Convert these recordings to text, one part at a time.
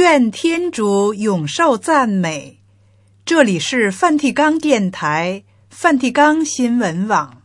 愿天主永受赞美。这里是梵蒂冈电台、梵蒂冈新闻网。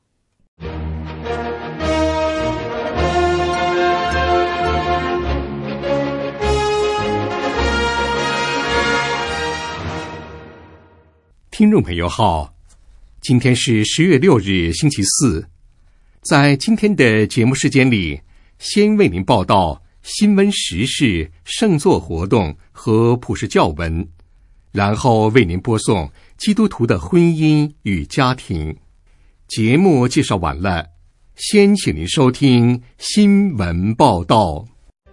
听众朋友好，今天是10月6日星期四。在今天的节目时间里，先为您报道新闻时事、圣座活动和普世教文，然后为您播送基督徒的婚姻与家庭。节目介绍完了，先请您收听新闻报道。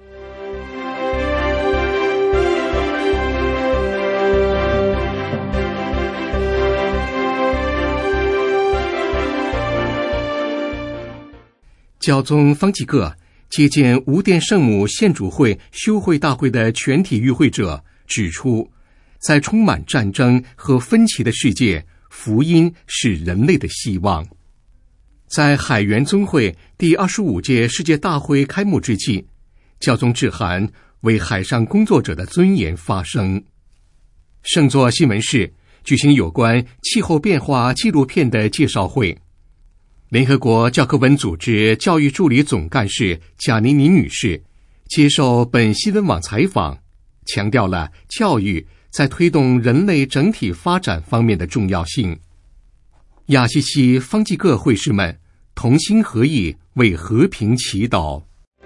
教宗方济各接见无殿圣母献主会修会大会的全体与会者，指出，在充满战争和分歧的世界，福音是人类的希望。在海员宗会第25届世界大会开幕之际，教宗致函为海上工作者的尊严发声。圣座新闻室举行有关气候变化纪录片的介绍会。联合国教科文组织教育助理总干事贾尼尼女士接受本新闻网采访，强调了教育在推动人类整体发展方面的重要性。亚西西方济各会士们同心合意为和平祈祷。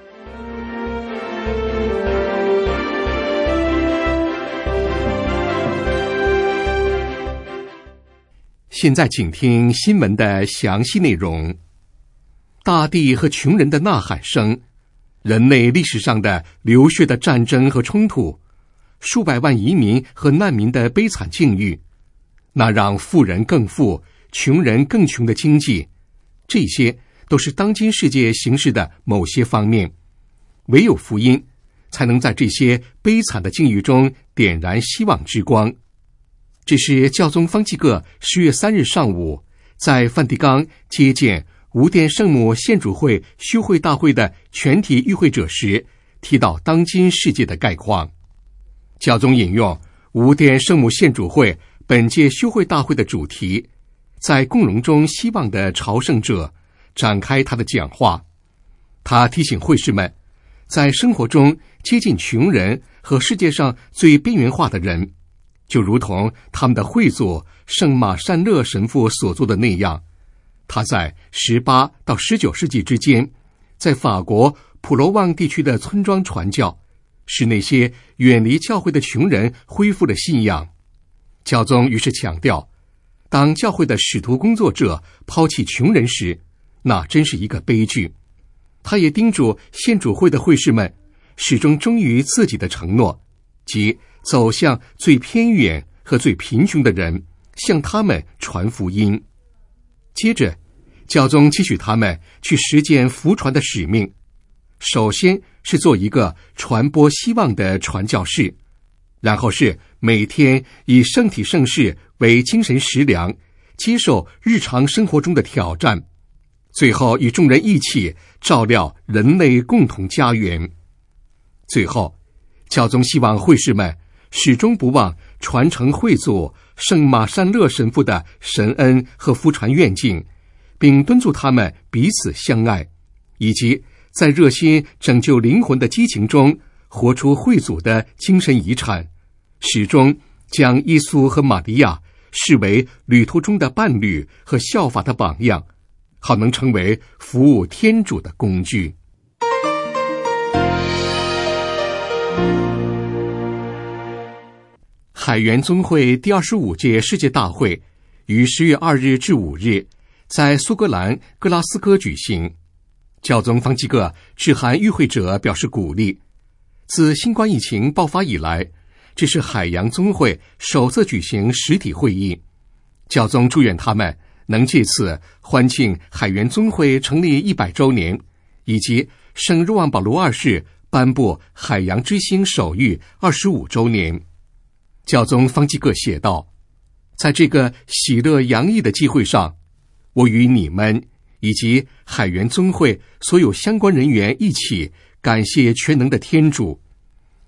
现在请听新闻的详细内容。大地和穷人的呐喊声，人类历史上的流血的战争和冲突，数百万移民和难民的悲惨境遇，那让富人更富、穷人更穷的经济，这些都是当今世界形势的某些方面。唯有福音才能在这些悲惨的境遇中点燃希望之光。这是教宗方济各10月3日上午在梵蒂冈接见无殿圣母献主会修会大会的全体与会者时提到当今世界的概况。教宗引用无殿圣母献主会本届修会大会的主题，在共荣中希望的朝圣者，展开他的讲话。他提醒会士们，在生活中接近穷人和世界上最边缘化的人，就如同他们的会祖圣马善勒神父所做的那样，他在18到19世纪之间，在法国普罗旺地区的村庄传教，使那些远离教会的穷人恢复了信仰。教宗于是强调，当教会的使徒工作者抛弃穷人时，那真是一个悲剧。他也叮嘱献主会的会士们始终忠于自己的承诺，即走向最偏远和最贫穷的人，向他们传福音。接着，教宗期许他们去实践福传的使命，首先是做一个传播希望的传教士，然后是每天以圣体圣事为精神食粮，接受日常生活中的挑战，最后与众人一起照料人类共同家园。最后，教宗希望会士们始终不忘传承会祖圣马善勒神父的神恩和福传愿景，并敦促他们彼此相爱，以及在热心拯救灵魂的激情中活出会祖的精神遗产，始终将耶稣和玛利亚视为旅途中的伴侣和效法的榜样，好能成为服务天主的工具。海员宗会第25届世界大会于10月2日至5日在苏格兰格拉斯哥举行。教宗方济各致函与会者表示鼓励。自新冠疫情爆发以来，这是海洋宗会首次举行实体会议。教宗祝愿他们能借此欢庆海员宗会成立100周年，以及圣若望保禄2世颁布海洋之星手谕25周年。教宗方济各写道，在这个喜乐洋溢的机会上，我与你们以及海员宗会所有相关人员一起感谢全能的天主，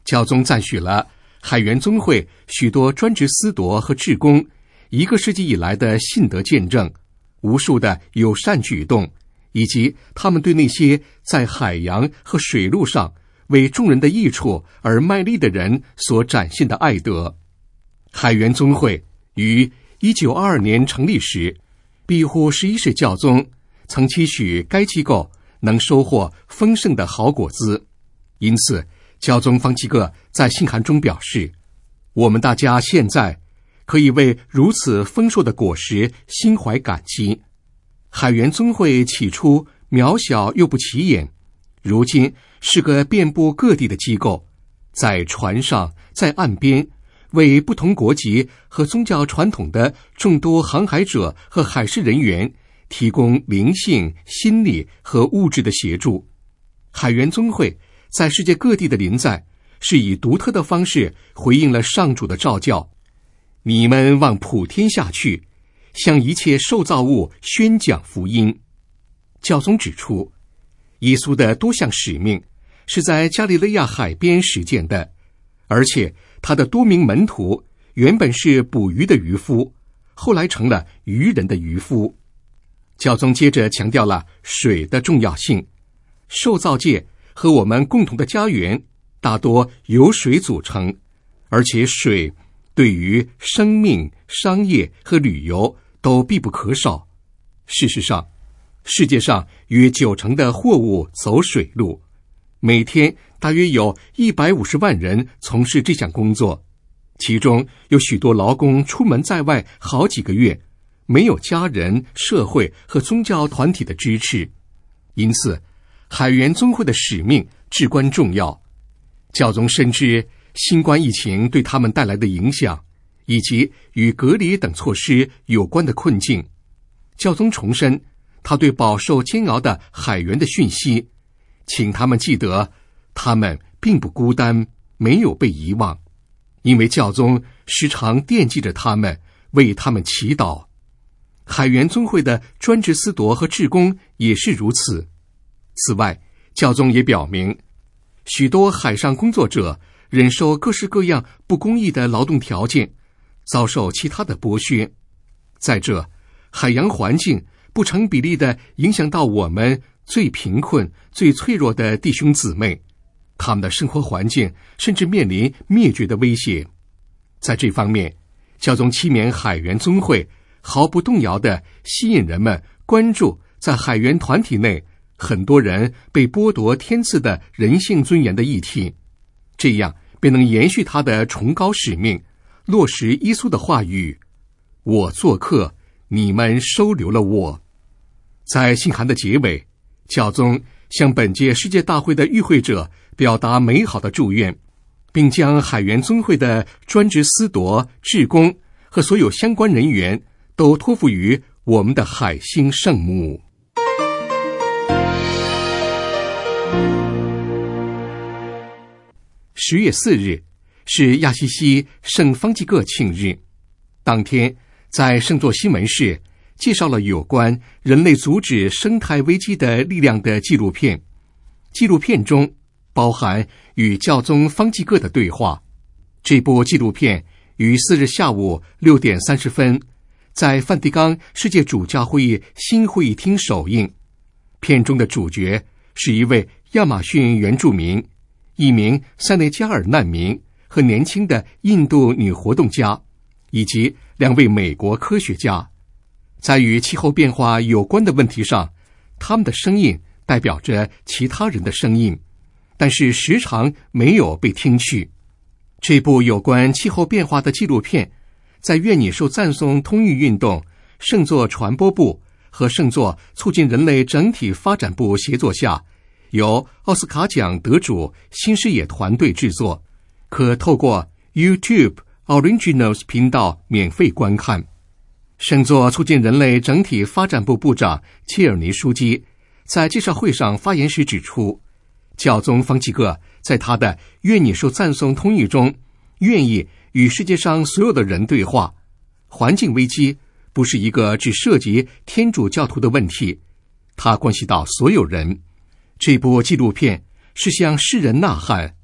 教宗赞许了海员宗会许多专职司铎和志工1个世纪以来的信德见证，无数的友善举动，以及他们对那些在海洋和水路上为众人的益处而卖力的人所展现的爱德。海员宗会于1922年成立时，庇护11世教宗曾期许该机构能收获丰盛的好果子，因此教宗方济各在信函中表示，我们大家现在可以为如此丰硕的果实心怀感激。海员宗会起初渺小又不起眼，如今是个遍布各地的机构，在船上，在岸边，为不同国籍和宗教传统的众多航海者和海事人员提供灵性、心理和物质的协助。海员宗会在世界各地的临在，是以独特的方式回应了上主的召叫：你们往普天下去，向一切受造物宣讲福音。教宗指出，耶稣的多项使命是在加利肋亚海边实践的，而且他的多名门徒原本是捕鱼的渔夫，后来成了渔人的渔夫。教宗接着强调了水的重要性，受造界和我们共同的家园大多由水组成，而且水对于生命、商业和旅游都必不可少。事实上，世界上约90%的货物走水路，每天大约有150万人从事这项工作，其中有许多劳工出门在外好几个月，没有家人、社会和宗教团体的支持。因此，海员宗会的使命至关重要。教宗深知新冠疫情对他们带来的影响，以及与隔离等措施有关的困境。教宗重申他对饱受煎熬的海员的讯息，请他们记得他们并不孤单，没有被遗忘，因为教宗时常惦记着他们，为他们祈祷。海员宗会的专职司铎和志工也是如此。此外，教宗也表明，许多海上工作者忍受各式各样不公义的劳动条件，遭受其他的剥削。再者，海洋环境不成比例地影响到我们最贫困、最脆弱的弟兄姊妹，他们的生活环境甚至面临灭绝的威胁。在这方面，教宗期勉海员宗会毫不动摇地吸引人们关注在海员团体内很多人被剥夺天赐的人性尊严的议题，这样便能延续他的崇高使命，落实耶稣的话语：我做客，你们收留了我。在信函的结尾，教宗向本届世界大会的与会者表达美好的祝愿，并将海员宗会的专职司铎、志工和所有相关人员都托付于我们的海星圣母。10月4日是亚西西圣方济各庆日，当天在圣座新闻室介绍了有关人类阻止生态危机的力量的纪录片。纪录片中包含与教宗方济各的对话。这部纪录片于4日下午6点30分在梵蒂冈世界主教会议新会议厅首映。片中的主角是一位亚马逊原住民，一名塞内加尔难民和年轻的印度女活动家，以及2位美国科学家。在与气候变化有关的问题上，他们的声音代表着其他人的声音，但是时常没有被听取。这部有关气候变化的纪录片在愿你受赞颂通译运动、圣座传播部和圣座促进人类整体发展部协作下，由奥斯卡奖得主新视野团队制作，可透过 YouTube Originals 频道免费观看。圣座促进人类整体发展部部长切尔尼书记在介绍会上发言时指出，教宗方济各在他的愿你受赞颂通译中愿意与世界上所有的人对话。环境危机不是一个只涉及天主教徒的问题，它关系到所有人。这部纪录片是向世人呐喊：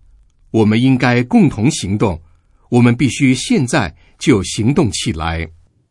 我们应该共同行动，我们必须现在就行动起来。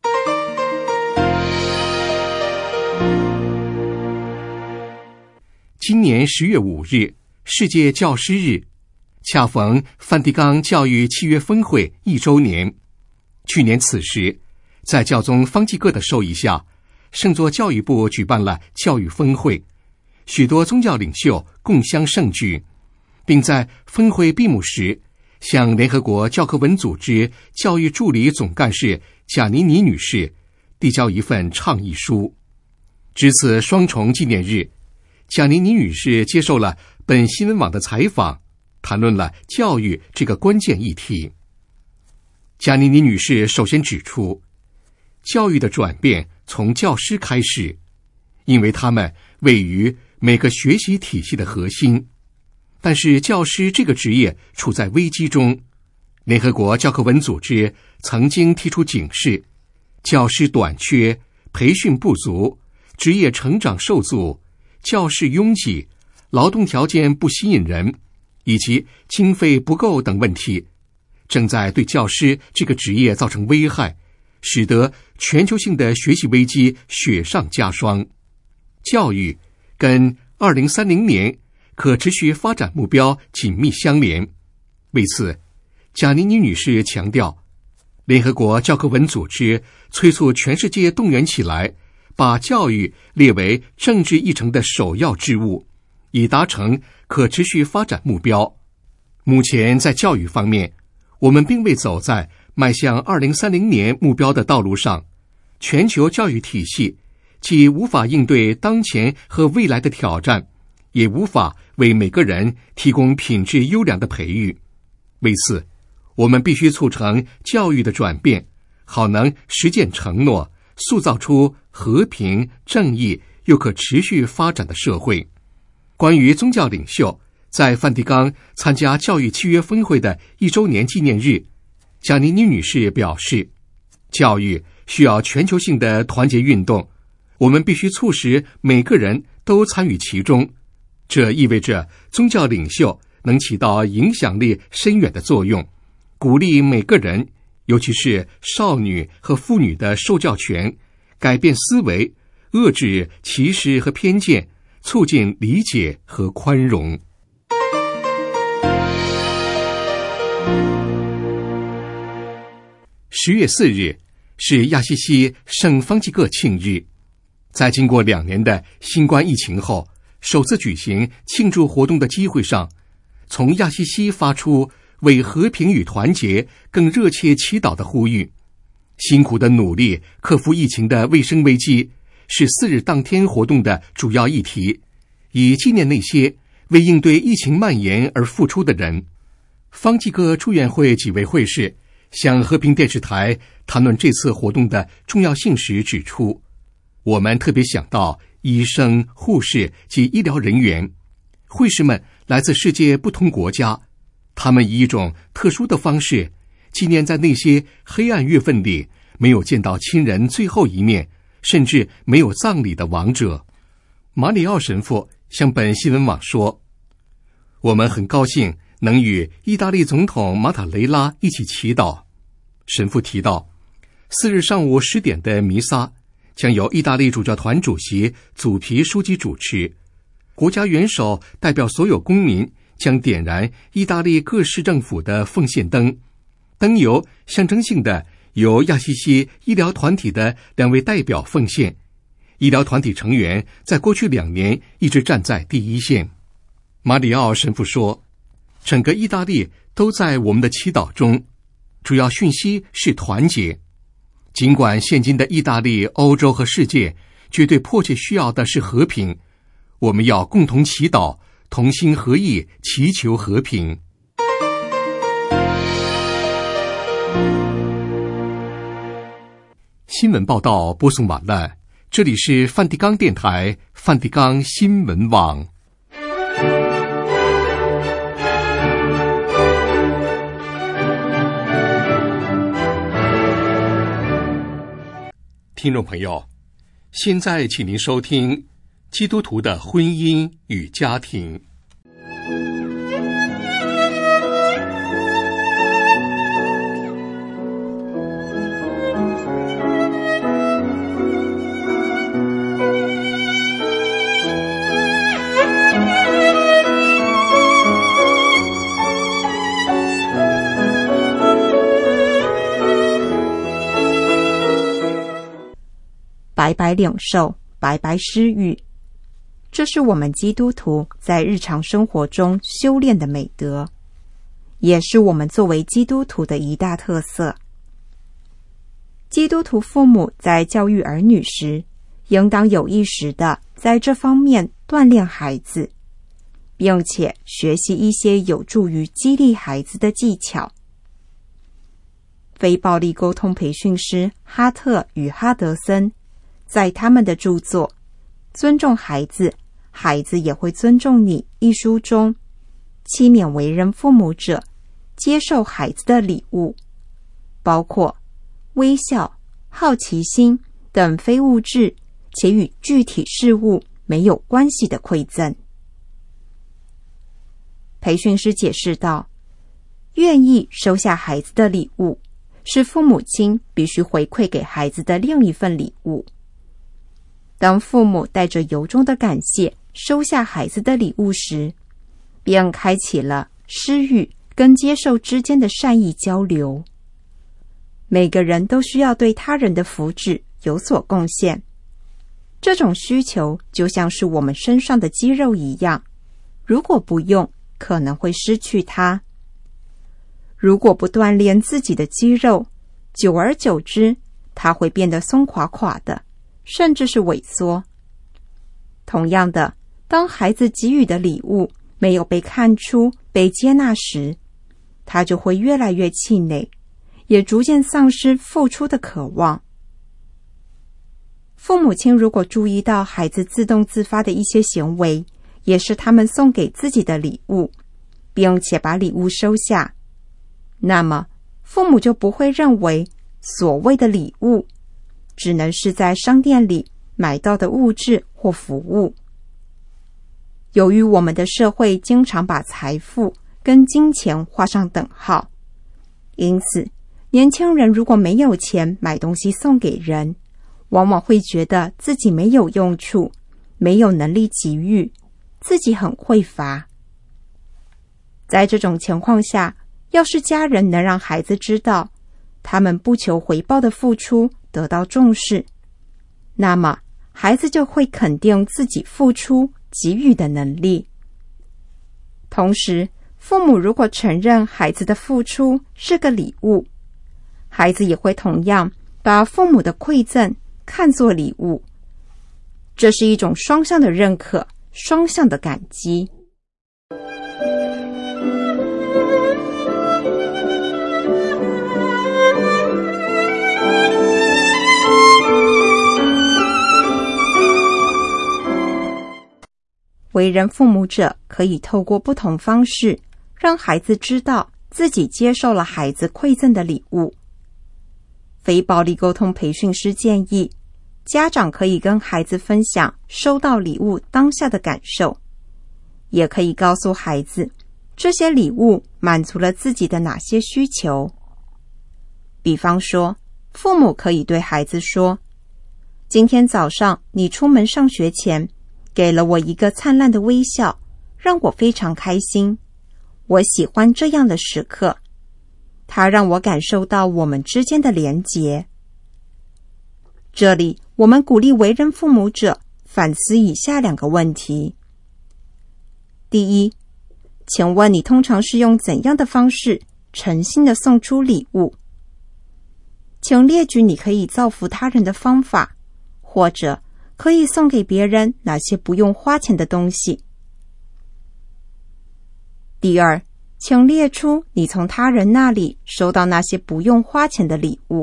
今年10月5日，世界教师日，恰逢梵蒂冈教育契约峰会1周年。去年此时，在教宗方济各的授意下，圣座教育部举办了教育峰会，许多宗教领袖共襄盛举，并在峰会闭幕时向联合国教科文组织教育助理总干事贾尼尼女士递交一份倡议书。值此双重纪念日，贾尼尼女士接受了本新闻网的采访，谈论了教育这个关键议题。贾尼尼女士首先指出，教育的转变从教师开始，因为他们位于每个学习体系的核心。但是教师这个职业处在危机中，联合国教科文组织曾经提出警示，教师短缺、培训不足、职业成长受阻、教室拥挤、劳动条件不吸引人，以及经费不够等问题，正在对教师这个职业造成危害，使得全球性的学习危机雪上加霜。教育跟2030年可持续发展目标紧密相连。为此，贾尼尼女士强调，联合国教科文组织催促全世界动员起来，把教育列为政治议程的首要之务，以达成可持续发展目标。目前在教育方面，我们并未走在迈向2030年目标的道路上，全球教育体系既无法应对当前和未来的挑战，也无法为每个人提供品质优良的培育。为此，我们必须促成教育的转变，好能实践承诺，塑造出和平、正义又可持续发展的社会。关于宗教领袖在梵蒂冈参加教育契约峰会的1周年纪念日，贾尼尼女士表示，教育需要全球性的团结运动，我们必须促使每个人都参与其中。这意味着宗教领袖能起到影响力深远的作用，鼓励每个人，尤其是少女和妇女的受教权，改变思维，遏制歧视和偏见，促进理解和宽容。10月4日是亚西西圣方济各庆日，在经过2年的新冠疫情后，首次举行庆祝活动的机会上，从亚西西发出为和平与团结更热切祈祷的呼吁。辛苦的努力克服疫情的卫生危机是4日当天活动的主要议题，以纪念那些为应对疫情蔓延而付出的人。方济各祝愿会几位会士向和平电视台谈论这次活动的重要性时指出，我们特别想到医生、护士及医疗人员，会士们来自世界不同国家，他们以一种特殊的方式纪念在那些黑暗月份里没有见到亲人最后一面，甚至没有葬礼的亡者。马里奥神父向本新闻网说，我们很高兴能与意大利总统马塔雷拉一起祈祷。神父提到，4日上午10点的弥撒将由意大利主教团主席祖皮书记主持，国家元首代表所有公民将点燃意大利各市政府的奉献灯，灯油象征性的由亚西西医疗团体的2位代表奉献。医疗团体成员在过去2年一直站在第一线。马里奥神父说，整个意大利都在我们的祈祷中，主要讯息是团结。尽管现今的意大利、欧洲和世界绝对迫切需要的是和平，我们要共同祈祷，同心合意，祈求和平。新闻报道播送完了，这里是梵蒂冈电台梵蒂冈新闻网。听众朋友，现在请您收听基督徒的婚姻与家庭。 白白领受，白白施予。这是我们基督徒在日常生活中修炼的美德，也是我们作为基督徒的一大特色。基督徒父母在教育儿女时，应当有意识地在这方面锻炼孩子，并且学习一些有助于激励孩子的技巧。非暴力沟通培训师哈特与哈德森在他们的著作《尊重孩子，孩子也会尊重你》一书中，期勉为人父母者接受孩子的礼物，包括微笑、好奇心等非物质且与具体事物没有关系的馈赠。培训师解释道，愿意收下孩子的礼物，是父母亲必须回馈给孩子的另一份礼物。当父母带着由衷的感谢收下孩子的礼物时，便开启了施予跟接受之间的善意交流。每个人都需要对他人的福祉有所贡献，这种需求就像是我们身上的肌肉一样，如果不用，可能会失去它。如果不锻炼自己的肌肉，久而久之，它会变得松垮垮的，甚至是萎缩。同样的，当孩子给予的礼物没有被看出、被接纳时，他就会越来越气馁，也逐渐丧失付出的渴望。父母亲如果注意到孩子自动自发的一些行为，也是他们送给自己的礼物，并且把礼物收下，那么父母就不会认为所谓的礼物只能是在商店里买到的物质或服务。由于我们的社会经常把财富跟金钱画上等号，因此年轻人如果没有钱买东西送给人，往往会觉得自己没有用处，没有能力给予，自己很匮乏。在这种情况下，要是家人能让孩子知道他们不求回报的付出得到重视，那么孩子就会肯定自己付出给予的能力。同时，父母如果承认孩子的付出是个礼物，孩子也会同样把父母的馈赠看作礼物。这是一种双向的认可，双向的感激。为人父母者可以透过不同方式让孩子知道自己接受了孩子馈赠的礼物。非暴力沟通培训师建议，家长可以跟孩子分享收到礼物当下的感受，也可以告诉孩子这些礼物满足了自己的哪些需求。比方说，父母可以对孩子说，今天早上你出门上学前给了我一个灿烂的微笑，让我非常开心。我喜欢这样的时刻，它让我感受到我们之间的连结。这里我们鼓励为人父母者反思以下2个问题。第一，请问你通常是用怎样的方式诚心地送出礼物？请列举你可以造福他人的方法，或者可以送给别人哪些不用花钱的东西。第二，请列出你从他人那里收到那些不用花钱的礼物。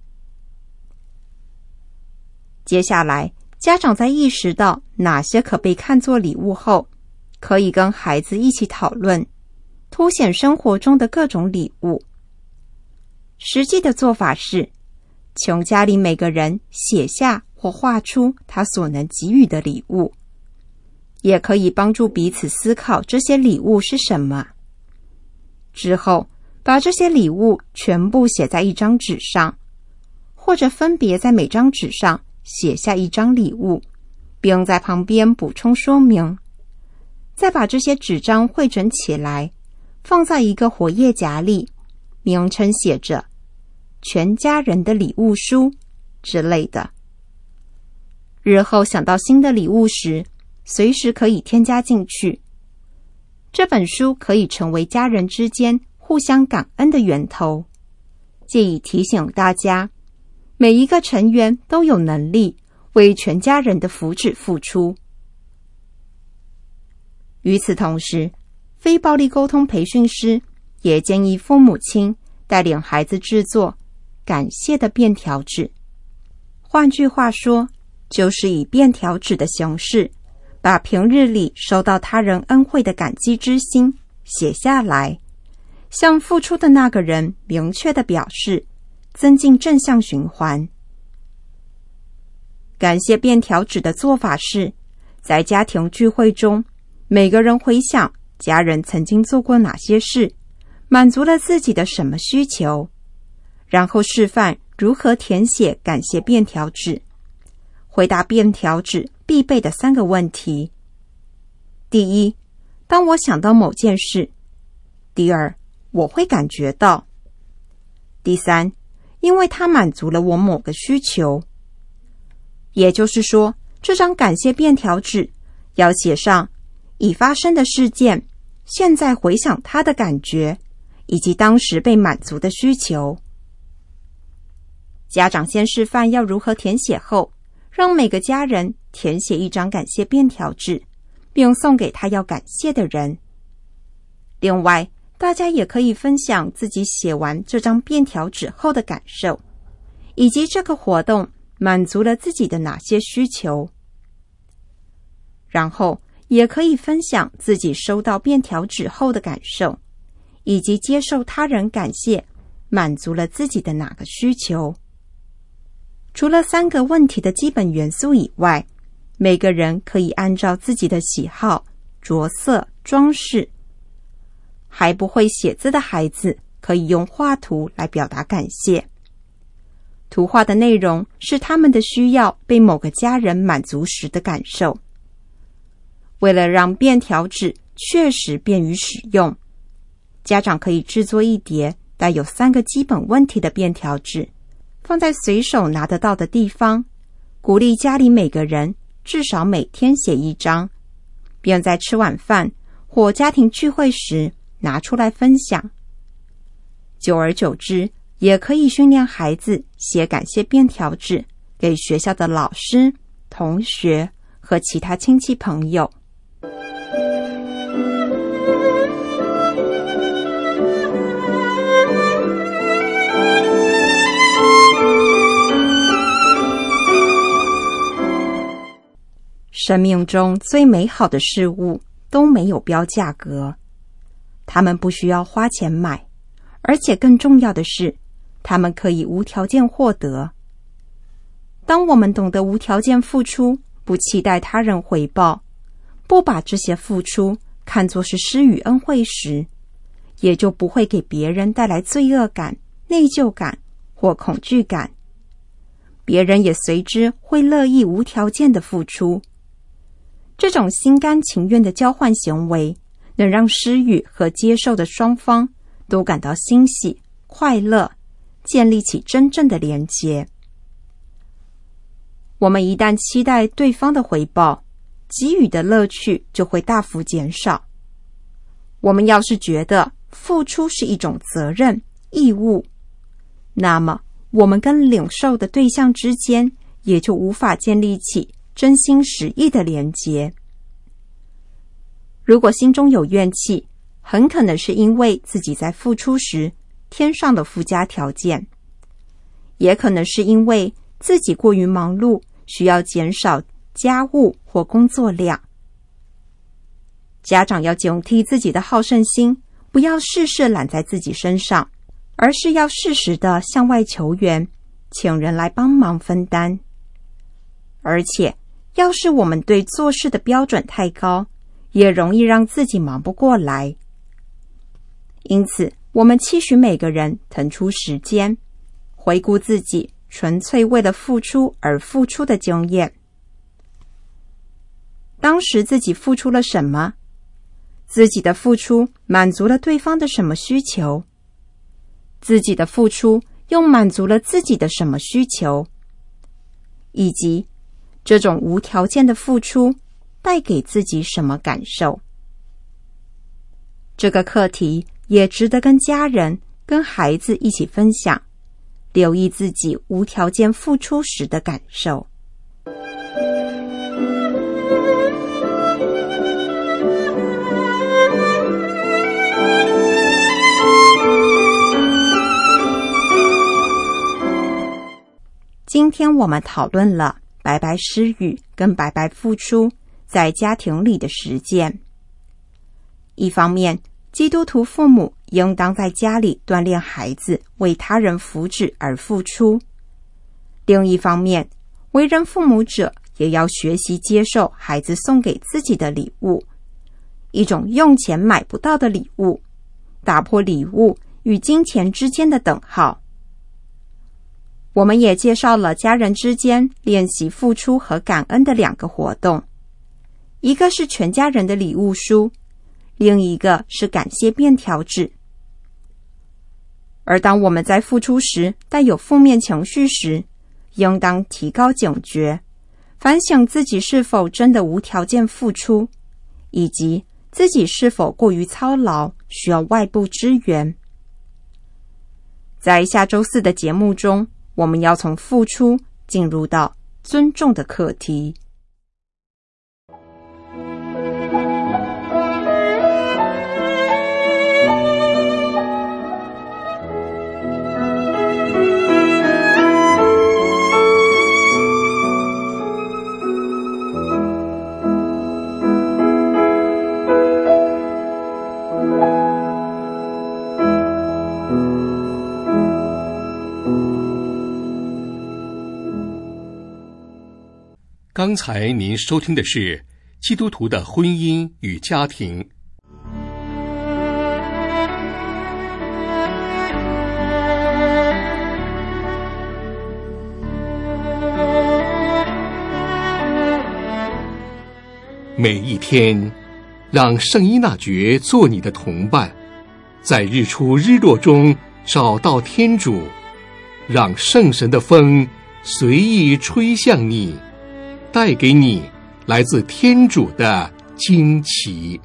接下来，家长在意识到哪些可被看作礼物后，可以跟孩子一起讨论，凸显生活中的各种礼物。实际的做法是，请家里每个人写下或画出他所能给予的礼物，也可以帮助彼此思考这些礼物是什么。之后，把这些礼物全部写在一张纸上，或者分别在每张纸上写下一张礼物，并在旁边补充说明。再把这些纸张汇整起来，放在一个活页夹里，名称写着全家人的礼物书之类的。 日后想到新的礼物时，随时可以添加进去。这本书可以成为家人之间互相感恩的源头，借以提醒大家，每一个成员都有能力为全家人的福祉付出。与此同时，非暴力沟通培训师也建议父母亲带领孩子制作感谢的便条纸。换句话说，就是以便条纸的形式，把平日里收到他人恩惠的感激之心写下来，向付出的那个人明确地表示，增进正向循环。感谢便条纸的做法是，在家庭聚会中，每个人回想家人曾经做过哪些事，满足了自己的什么需求，然后示范如何填写感谢便条纸，回答便条纸必备的3个问题。第一，当我想到某件事。第二，我会感觉到。第三，因为它满足了我某个需求。也就是说，这张感谢便条纸要写上已发生的事件，现在回想它的感觉，以及当时被满足的需求。家长先示范要如何填写后，让每个家人填写一张感谢便条纸，并送给他要感谢的人。另外，大家也可以分享自己写完这张便条纸后的感受，以及这个活动满足了自己的哪些需求。然后也可以分享自己收到便条纸后的感受，以及接受他人感谢满足了自己的哪个需求。除了3个问题的基本元素以外，每个人可以按照自己的喜好着色装饰。还不会写字的孩子可以用画图来表达感谢。图画的内容是他们的需要被某个家人满足时的感受。为了让便条纸确实便于使用，家长可以制作一叠带有3个基本问题的便条纸，放在随手拿得到的地方，鼓励家里每个人至少每天写1张，并在吃晚饭或家庭聚会时拿出来分享。久而久之，也可以训练孩子写感谢便条纸给学校的老师、同学和其他亲戚朋友。生命中最美好的事物都没有标价格，他们不需要花钱买，而且更重要的是，他们可以无条件获得。当我们懂得无条件付出，不期待他人回报，不把这些付出看作是施予恩惠时，也就不会给别人带来罪恶感、内疚感或恐惧感。别人也随之会乐意无条件的付出。这种心甘情愿的交换行为，能让施予和接受的双方都感到欣喜、快乐，建立起真正的连结。我们一旦期待对方的回报，给予的乐趣就会大幅减少。我们要是觉得付出是一种责任、义务，那么我们跟领受的对象之间也就无法建立起真心实意的连结。如果心中有怨气，很可能是因为自己在付出时添上了附加条件，也可能是因为自己过于忙碌，需要减少家务或工作量。家长要警惕自己的好胜心，不要事事揽在自己身上，而是要适时的向外求援，请人来帮忙分担。而且，要是我们对做事的标准太高，也容易让自己忙不过来。因此，我们期许每个人腾出时间，回顾自己纯粹为了付出而付出的经验。当时自己付出了什么？自己的付出满足了对方的什么需求？自己的付出又满足了自己的什么需求？以及这种无条件的付出带给自己什么感受？这个课题也值得跟家人、跟孩子一起分享，留意自己无条件付出时的感受。今天我们讨论了白白施予跟白白付出在家庭里的实践。一方面，基督徒父母应当在家里锻炼孩子为他人福祉而付出；另一方面，为人父母者也要学习接受孩子送给自己的礼物，一种用钱买不到的礼物，打破礼物与金钱之间的等号。我们也介绍了家人之间练习付出和感恩的2个活动，一个是全家人的礼物书，另一个是感谢便条纸。而当我们在付出时带有负面情绪时，应当提高警觉，反省自己是否真的无条件付出，以及自己是否过于操劳，需要外部支援。在下周4的节目中，我们要从付出进入到尊重的课题。 刚才您收听的是基督徒的婚姻与家庭。每一天，让圣依纳爵做你的同伴，在日出日落中找到天主，让圣神的风随意吹向你，带给你来自天主的惊奇。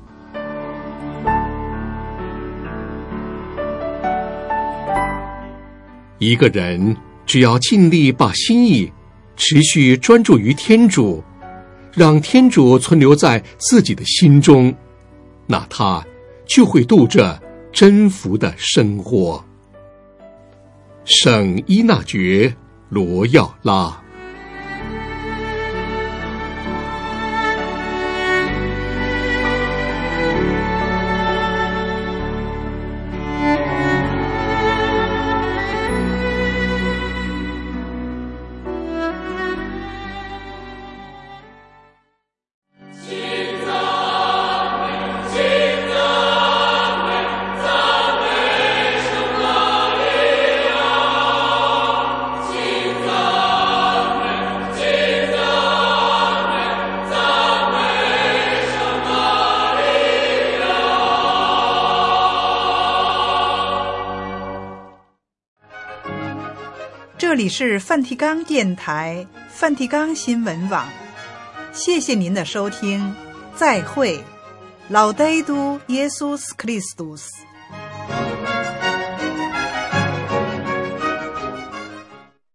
一个人只要尽力把心意持续专注于天主，让天主存留在自己的心中，那他就会度着真福的生活。圣依纳爵罗耀拉。 这里是梵蒂冈电台梵蒂冈新闻网，谢谢您的收听，再会，Laudetur Jesus Christus。